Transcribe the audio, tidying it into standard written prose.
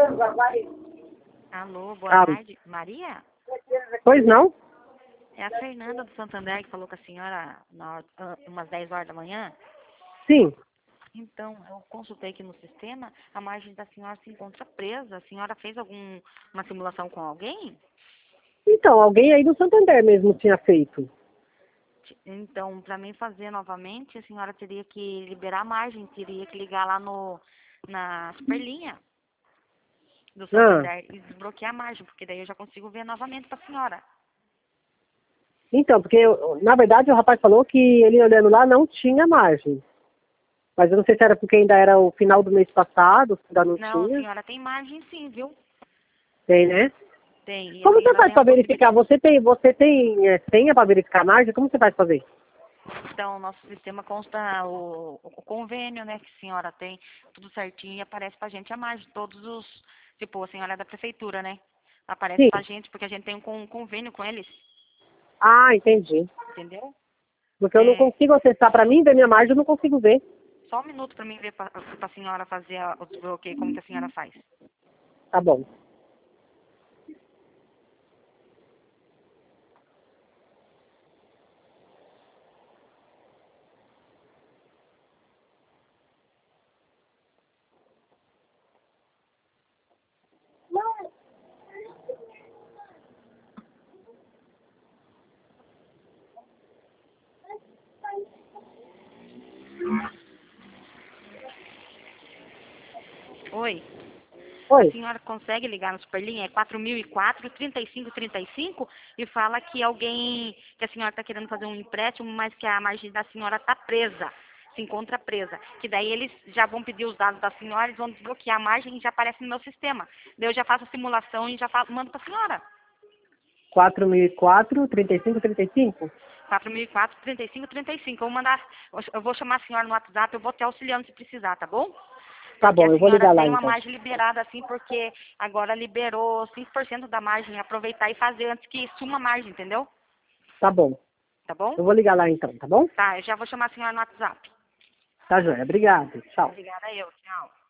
Alô, boa Ah, tarde. Maria? pois não? É a Fernanda do Santander que falou com a senhora umas 10 horas da manhã. Sim. Então, eu consultei aqui no sistema, a margem da senhora se encontra presa. A senhora fez uma simulação com alguém? Então, alguém aí do Santander mesmo tinha feito. Então, para mim fazer novamente, a senhora teria que liberar a margem, teria que ligar lá na Superlinha do Ah, Santander e desbloquear a margem, porque daí eu já consigo ver novamente para a senhora. então, porque na verdade o rapaz falou que ele olhando lá não tinha margem. Mas eu não sei se era porque ainda era o final do mês passado, se ainda não Não, a tinha. senhora tem margem sim, viu? Tem, né? Tem, e a Como você senhora faz tem a para verificar? possibilidade. Você tem senha para verificar a margem? Como você faz para ver? Então, nosso sistema consta o convênio, né, que a senhora tem, tudo certinho, e aparece pra gente a margem, todos os, tipo, a senhora é da prefeitura, né? Aparece Sim. pra gente, porque a gente tem um convênio com eles, Ah, entendi. entendeu? Porque eu não É, consigo acessar para mim, ver minha margem, eu não consigo ver. só um minuto pra mim ver pra senhora fazer o desbloqueio, como que a senhora faz. Tá bom. Oi, a Oi. senhora consegue ligar no Superlinha? É 4004-3535 e fala que alguém, que a senhora está querendo fazer um empréstimo, mas que a margem da senhora está presa, se encontra presa. Que daí eles já vão pedir os dados da senhora, eles vão desbloquear a margem e já aparece no meu sistema. Daí eu já faço a simulação e já mando para a senhora. 4004, 3535? 4004-3535. Eu vou mandar, eu vou chamar a senhora no WhatsApp, eu vou te auxiliando se precisar, tá bom? Tá Porque bom, a eu vou senhora ligar lá tem uma então. margem liberada, assim, porque agora liberou 5% da margem. Aproveitar e fazer antes que suma a margem, entendeu? Tá bom. Tá bom? Eu vou ligar lá então, tá bom? Tá, eu já vou chamar a senhora no WhatsApp. Tá, joia. Obrigado. Tchau. Obrigada, eu. Tchau.